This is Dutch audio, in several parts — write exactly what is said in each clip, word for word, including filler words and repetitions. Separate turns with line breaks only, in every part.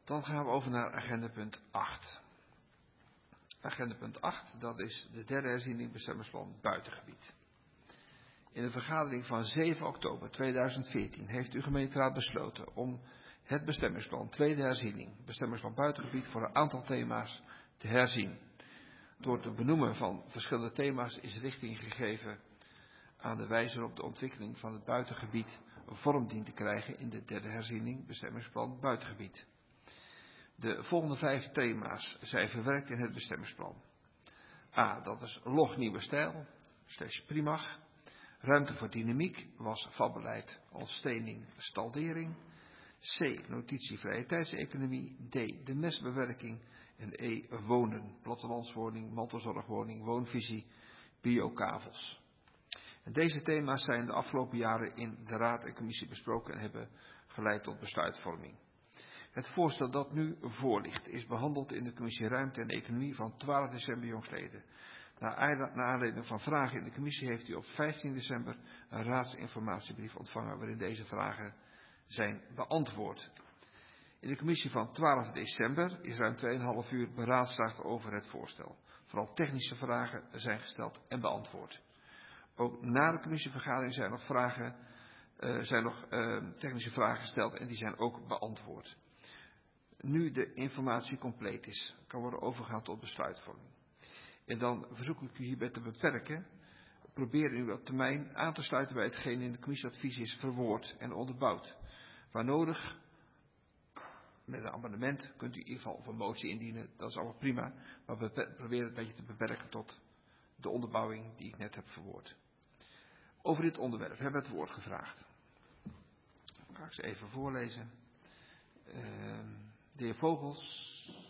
Dan gaan we over naar agenda punt acht. Agenda punt acht, dat is de derde herziening bestemmingsplan buitengebied. In de vergadering van zeven oktober tweeduizend veertien heeft uw gemeenteraad besloten om het bestemmingsplan tweede herziening, bestemmingsplan buitengebied, voor een aantal thema's te herzien. Door het benoemen van verschillende thema's is richting gegeven aan de wijze waarop de ontwikkeling van het buitengebied vorm dient te krijgen in de derde herziening, bestemmingsplan buitengebied. De volgende vijf thema's zijn verwerkt in het bestemmingsplan. A, dat is log nieuwe stijl, slash primag. Ruimte voor dynamiek, was vatbeleid, ontstening, staldering. C, notitie vrije tijdseconomie. D, de mestbewerking. En E, wonen, plattelandswoning, mantelzorgwoning, woonvisie, biokavels. En deze thema's zijn de afgelopen jaren in de raad en commissie besproken en hebben geleid tot besluitvorming. Het voorstel dat nu voorligt is behandeld in de commissie Ruimte en Economie van twaalf december jongstleden. Naar aanleiding van vragen in de commissie heeft u op vijftien december een raadsinformatiebrief ontvangen waarin deze vragen zijn beantwoord. In de commissie van twaalf december is ruim twee komma vijf uur beraadslaagd over het voorstel. Vooral technische vragen zijn gesteld en beantwoord. Ook na de commissievergadering zijn nog, vragen, uh, zijn nog uh, technische vragen gesteld en die zijn ook beantwoord. Nu de informatie compleet is, kan worden overgegaan tot besluitvorming. En dan verzoek ik u hierbij te beperken. Probeer u op termijn aan te sluiten bij hetgeen in de commissieadvies is verwoord en onderbouwd. Waar nodig, met een amendement, kunt u in ieder geval of een motie indienen. Dat is allemaal prima. Maar probeer het een beetje te beperken tot de onderbouwing die ik net heb verwoord. Over dit onderwerp hebben we het woord gevraagd. Dan ga ik ze even voorlezen. Uh, de heer Vogels.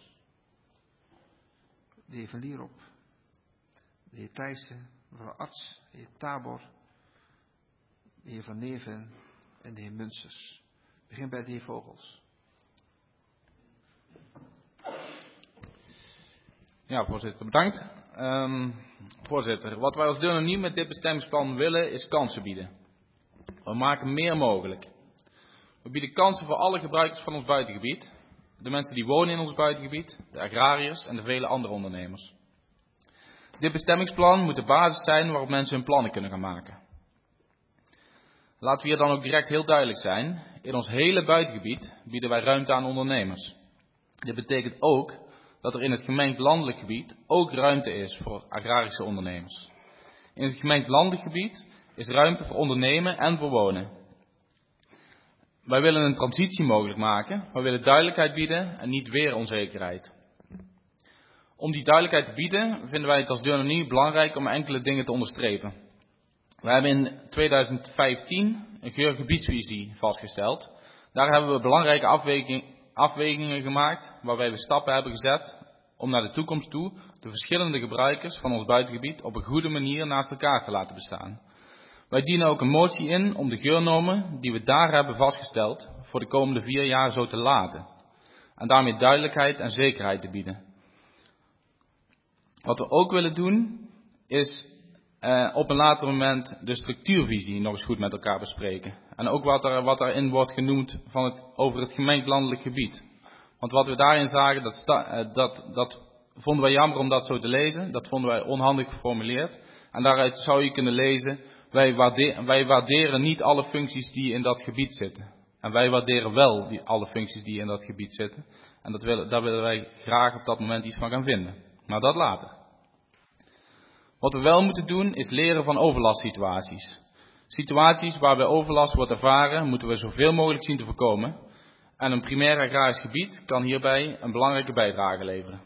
De heer Van Lierop. De heer Thijssen. Mevrouw Arts. De heer Tabor. De heer Van Neven. En de heer Munsters. Ik begin bij de heer Vogels.
Ja, voorzitter, bedankt. Um, voorzitter, wat wij als Deurne met dit bestemmingsplan willen is kansen bieden. We maken meer mogelijk. We bieden kansen voor alle gebruikers van ons buitengebied. De mensen die wonen in ons buitengebied, de agrariërs en de vele andere ondernemers. Dit bestemmingsplan moet de basis zijn waarop mensen hun plannen kunnen gaan maken. Laten we hier dan ook direct heel duidelijk zijn. In ons hele buitengebied bieden wij ruimte aan ondernemers. Dit betekent ook dat er in het gemengd landelijk gebied ook ruimte is voor agrarische ondernemers. In het gemengd landelijk gebied is ruimte voor ondernemen en voor wonen. Wij willen een transitie mogelijk maken. Wij willen duidelijkheid bieden en niet weer onzekerheid. Om die duidelijkheid te bieden vinden wij het als Deurne belangrijk om enkele dingen te onderstrepen. We hebben in tweeduizend vijftien een geurgebiedsvisie vastgesteld. Daar hebben we belangrijke afwegingen afwegingen gemaakt waarbij we stappen hebben gezet om naar de toekomst toe de verschillende gebruikers van ons buitengebied op een goede manier naast elkaar te laten bestaan. Wij dienen ook een motie in om de geurnormen die we daar hebben vastgesteld voor de komende vier jaar zo te laten en daarmee duidelijkheid en zekerheid te bieden. Wat we ook willen doen is uh, op een later moment de structuurvisie nog eens goed met elkaar bespreken. En ook wat, er, wat daarin wordt genoemd van het, over het gemengd landelijk gebied. Want wat we daarin zagen, dat, sta, uh, dat, dat vonden wij jammer om dat zo te lezen. Dat vonden wij onhandig geformuleerd. En daaruit zou je kunnen lezen, wij, waarde, wij waarderen niet alle functies die in dat gebied zitten. En wij waarderen wel die, alle functies die in dat gebied zitten. En dat willen, daar willen wij graag op dat moment iets van gaan vinden. Maar dat later. Wat we wel moeten doen is leren van overlastsituaties. Situaties waarbij overlast wordt ervaren, moeten we zoveel mogelijk zien te voorkomen. En een primair agrarisch gebied kan hierbij een belangrijke bijdrage leveren.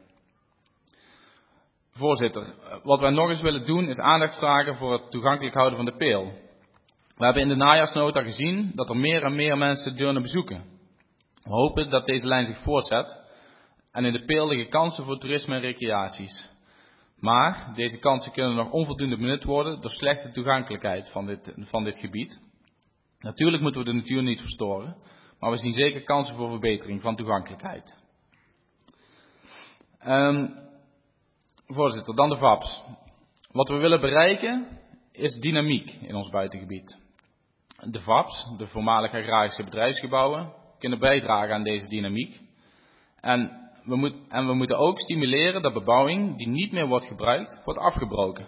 Voorzitter, wat wij nog eens willen doen is aandacht vragen voor het toegankelijk houden van de peel. We hebben in de najaarsnota gezien dat er meer en meer mensen Deurne bezoeken. We hopen dat deze lijn zich voortzet en in de peel liggen kansen voor toerisme en recreaties. Maar deze kansen kunnen nog onvoldoende benut worden door slechte toegankelijkheid van dit, van dit gebied. Natuurlijk moeten we de natuur niet verstoren, maar we zien zeker kansen voor verbetering van toegankelijkheid. Um, voorzitter, dan de V A B's. Wat we willen bereiken is dynamiek in ons buitengebied. De V A B's, de voormalige agrarische bedrijfsgebouwen, kunnen bijdragen aan deze dynamiek. En we, moet, en we moeten ook stimuleren dat bebouwing die niet meer wordt gebruikt, wordt afgebroken.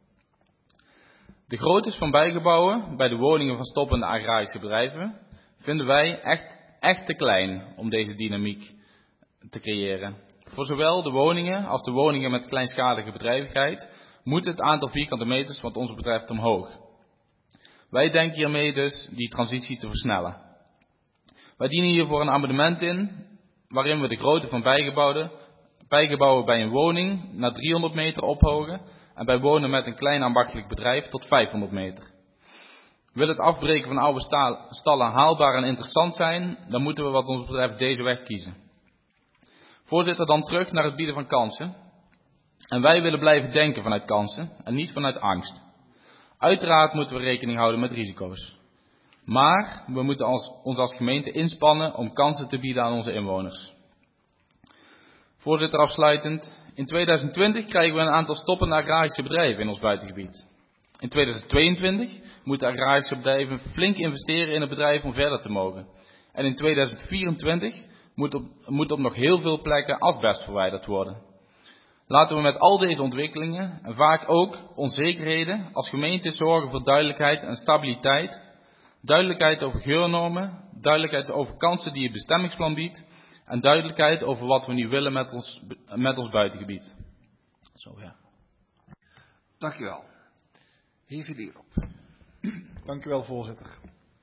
De groottes van bijgebouwen bij de woningen van stoppende agrarische bedrijven vinden wij echt, echt te klein om deze dynamiek te creëren. Voor zowel de woningen als de woningen met kleinschalige bedrijvigheid moet het aantal vierkante meters wat ons betreft omhoog. Wij denken hiermee dus die transitie te versnellen. Wij dienen hiervoor een amendement in waarin we de grootte van bijgebouwen, bijgebouwen bij een woning naar driehonderd meter ophogen en bij wonen met een klein ambachtelijk bedrijf tot vijfhonderd meter. Wil het afbreken van oude stallen haalbaar en interessant zijn, dan moeten we wat ons betreft deze weg kiezen. Voorzitter, dan terug naar het bieden van kansen. En wij willen blijven denken vanuit kansen en niet vanuit angst. Uiteraard moeten we rekening houden met risico's. Maar we moeten als, ons als gemeente inspannen om kansen te bieden aan onze inwoners. Voorzitter, afsluitend. In tweeduizend twintig krijgen we een aantal stoppende agrarische bedrijven in ons buitengebied. In tweeduizend tweeëntwintig moeten agrarische bedrijven flink investeren in het bedrijf om verder te mogen. En in tweeduizend vierentwintig moet op, moet op nog heel veel plekken asbest verwijderd worden. Laten we met al deze ontwikkelingen en vaak ook onzekerheden als gemeente zorgen voor duidelijkheid en stabiliteit. Duidelijkheid over geurnormen, duidelijkheid over kansen die het bestemmingsplan biedt en duidelijkheid over wat we nu willen met ons, met ons buitengebied. Zo ja.
Dank u wel. Heer Verlierop.
Dank u wel, voorzitter.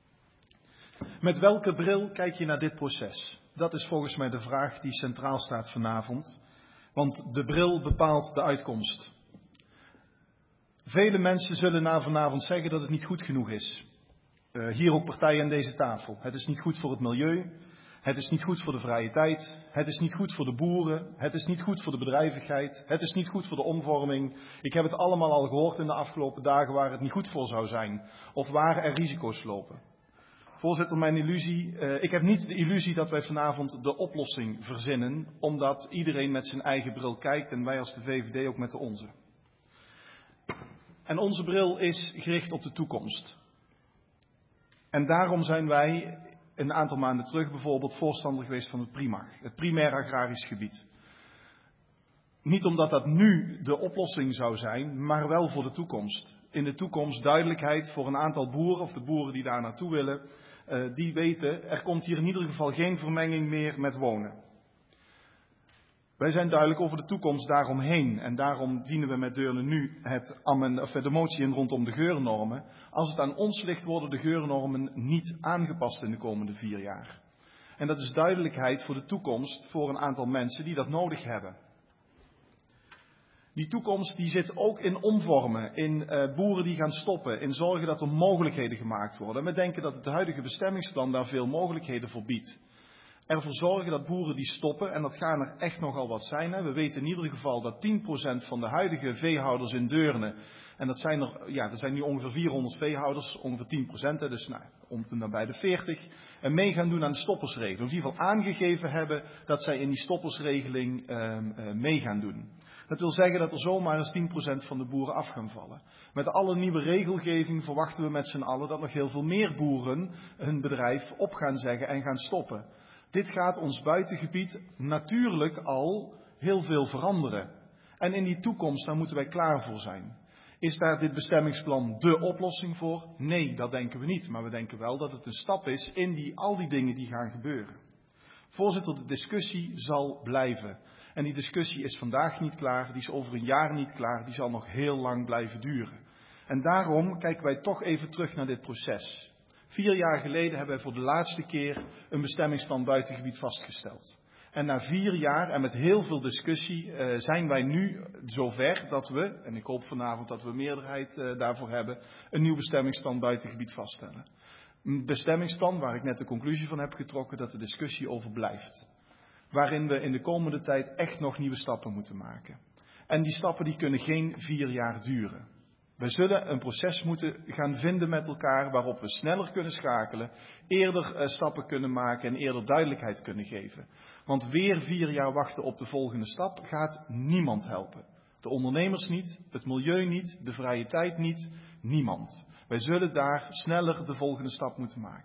Met welke bril kijk je naar dit proces? Dat is volgens mij de vraag die centraal staat vanavond. Want de bril bepaalt de uitkomst. Vele mensen zullen na vanavond zeggen dat het niet goed genoeg is. Uh, hier ook partijen aan deze tafel. Het is niet goed voor het milieu. Het is niet goed voor de vrije tijd. Het is niet goed voor de boeren. Het is niet goed voor de bedrijvigheid. Het is niet goed voor de omvorming. Ik heb het allemaal al gehoord in de afgelopen dagen waar het niet goed voor zou zijn. Of waar er risico's lopen. Voorzitter, mijn illusie, uh, ik heb niet de illusie dat wij vanavond de oplossing verzinnen, omdat iedereen met zijn eigen bril kijkt en wij als de V V D ook met de onze. En onze bril is gericht op de toekomst. En daarom zijn wij een aantal maanden terug bijvoorbeeld voorstander geweest van het PRIMAG, het primair agrarisch gebied. Niet omdat dat nu de oplossing zou zijn, maar wel voor de toekomst. In de toekomst duidelijkheid voor een aantal boeren, of de boeren die daar naartoe willen, uh, die weten, er komt hier in ieder geval geen vermenging meer met wonen. Wij zijn duidelijk over de toekomst daaromheen en daarom dienen we met Deurne nu het, of de motie in rondom de geurnormen. Als het aan ons ligt worden de geurnormen niet aangepast in de komende vier jaar. En dat is duidelijkheid voor de toekomst voor een aantal mensen die dat nodig hebben. Die toekomst die zit ook in omvormen, in uh, boeren die gaan stoppen, in zorgen dat er mogelijkheden gemaakt worden. En we denken dat het huidige bestemmingsplan daar veel mogelijkheden voor biedt. Ervoor zorgen dat boeren die stoppen, en dat gaan er echt nogal wat zijn. Hè. We weten in ieder geval dat tien procent van de huidige veehouders in Deurne, en dat zijn er, ja, er zijn nu ongeveer vierhonderd veehouders, ongeveer tien procent, hè, dus nou, om te nabij de veertig, en mee gaan doen aan de stoppersregeling. Of in ieder geval aangegeven hebben dat zij in die stoppersregeling uh, uh, mee gaan doen. Dat wil zeggen dat er zomaar eens tien procent van de boeren af gaan vallen. Met alle nieuwe regelgeving verwachten we met z'n allen dat nog heel veel meer boeren hun bedrijf op gaan zeggen en gaan stoppen. Dit gaat ons buitengebied natuurlijk al heel veel veranderen. En in die toekomst, daar moeten wij klaar voor zijn. Is daar dit bestemmingsplan dé oplossing voor? Nee, dat denken we niet. Maar we denken wel dat het een stap is in die, al die dingen die gaan gebeuren. Voorzitter, de discussie zal blijven. En die discussie is vandaag niet klaar, die is over een jaar niet klaar, die zal nog heel lang blijven duren. En daarom kijken wij toch even terug naar dit proces. Vier jaar geleden hebben wij voor de laatste keer een bestemmingsplan buitengebied vastgesteld. En na vier jaar en met heel veel discussie uh, zijn wij nu zover dat we, en ik hoop vanavond dat we meerderheid uh, daarvoor hebben, een nieuw bestemmingsplan buitengebied vaststellen. Een bestemmingsplan waar ik net de conclusie van heb getrokken dat de discussie over blijft. Waarin we in de komende tijd echt nog nieuwe stappen moeten maken. En die stappen die kunnen geen vier jaar duren. We zullen een proces moeten gaan vinden met elkaar waarop we sneller kunnen schakelen, eerder uh, stappen kunnen maken en eerder duidelijkheid kunnen geven. Want weer vier jaar wachten op de volgende stap gaat niemand helpen. De ondernemers niet, het milieu niet, de vrije tijd niet, niemand. Wij zullen daar sneller de volgende stap moeten maken.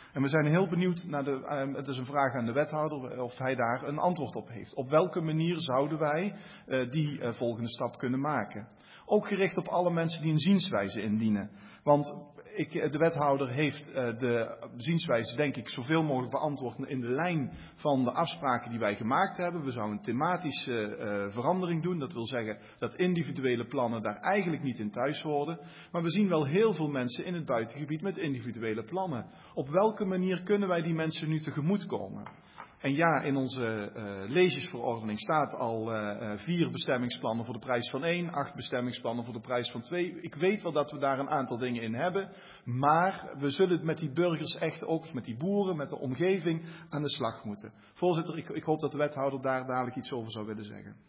En we zijn heel benieuwd naar de, uh, het is een vraag aan de wethouder, of hij daar een antwoord op heeft. Op welke manier zouden wij uh, die uh, volgende stap kunnen maken? Ook gericht op alle mensen die een zienswijze indienen. Want ik, de wethouder heeft uh, de zienswijze, denk ik, zoveel mogelijk beantwoord in de lijn van de afspraken die wij gemaakt hebben. We zouden een thematische uh, verandering doen. Dat wil zeggen dat individuele plannen daar eigenlijk niet in thuis horen. Maar we zien wel heel veel mensen in het buitengebied met individuele plannen. Op welke manier kunnen wij die mensen nu tegemoetkomen? En ja, in onze uh, leesjesverordening staat al uh, vier bestemmingsplannen voor de prijs van één, acht bestemmingsplannen voor de prijs van twee. Ik weet wel dat we daar een aantal dingen in hebben, maar we zullen het met die burgers echt ook, met die boeren, met de omgeving, aan de slag moeten. Voorzitter, ik, ik hoop dat de wethouder daar dadelijk iets over zou willen zeggen.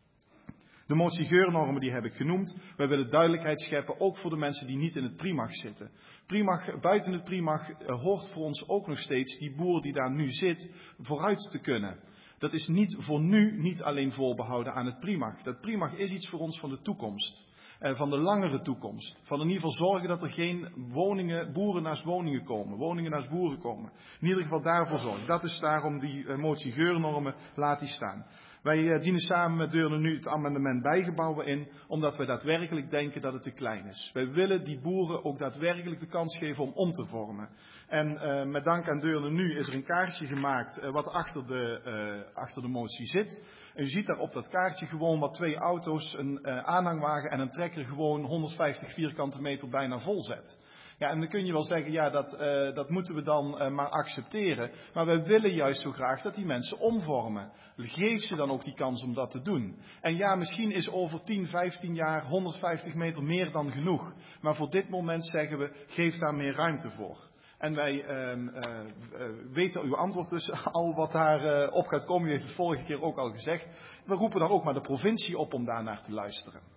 De motie geurnormen die heb ik genoemd. Wij willen duidelijkheid scheppen, ook voor de mensen die niet in het Primag zitten. Primag, buiten het Primag uh, hoort voor ons ook nog steeds die boer die daar nu zit vooruit te kunnen. Dat is niet voor nu niet alleen voorbehouden aan het Primag. Dat Primag is iets voor ons van de toekomst. Uh, van de langere toekomst. Van in ieder geval zorgen dat er geen woningen, boeren naast woningen komen. Woningen naast boeren komen. In ieder geval daarvoor zorgen. Dat is daarom die uh, motie geurnormen, laat die staan. Wij uh, dienen samen met Deurne nu het amendement bijgebouwen in, omdat wij daadwerkelijk denken dat het te klein is. Wij willen die boeren ook daadwerkelijk de kans geven om om te vormen. En uh, met dank aan Deurne nu is er een kaartje gemaakt uh, wat achter de, uh, achter de motie zit. En u ziet daar op dat kaartje gewoon wat twee auto's, een uh, aanhangwagen en een trekker gewoon honderdvijftig vierkante meter bijna vol zet. Ja, en dan kun je wel zeggen, ja, dat, uh, dat moeten we dan uh, maar accepteren. Maar wij willen juist zo graag dat die mensen omvormen. Geef ze dan ook die kans om dat te doen. En ja, misschien is over tien, vijftien jaar honderdvijftig meter meer dan genoeg. Maar voor dit moment zeggen we, geef daar meer ruimte voor. En wij uh, uh, uh, weten uw antwoord dus al wat daar uh, op gaat komen. U heeft het vorige keer ook al gezegd. We roepen dan ook maar de provincie op om daarnaar te luisteren.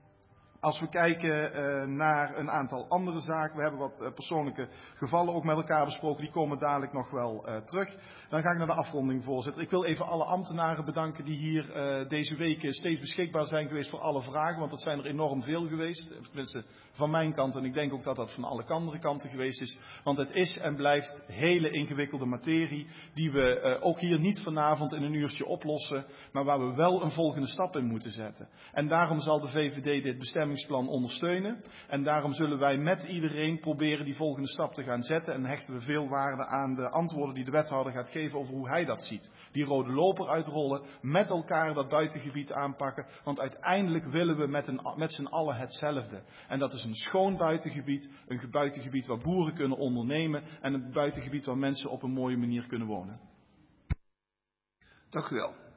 Als we kijken uh, naar een aantal andere zaken, we hebben wat uh, persoonlijke gevallen ook met elkaar besproken, die komen dadelijk nog wel uh, terug. Dan ga ik naar de afronding, voorzitter. Ik wil even alle ambtenaren bedanken die hier uh, deze weken steeds beschikbaar zijn geweest voor alle vragen, want dat zijn er enorm veel geweest. Tenminste, van mijn kant en ik denk ook dat dat van alle andere kanten geweest is. Want het is en blijft hele ingewikkelde materie die we uh, ook hier niet vanavond in een uurtje oplossen, maar waar we wel een volgende stap in moeten zetten. En daarom zal de V V D dit bestemmingsplan ondersteunen. En daarom zullen wij met iedereen proberen die volgende stap te gaan zetten. En hechten we veel waarde aan de antwoorden die de wethouder gaat geven over hoe hij dat ziet. Die rode loper uitrollen, met elkaar dat buitengebied aanpakken. Want uiteindelijk willen we met, een, met z'n allen hetzelfde. En dat is een schoon buitengebied. Een buitengebied waar boeren kunnen ondernemen. En een buitengebied waar mensen op een mooie manier kunnen wonen.
Dank u wel.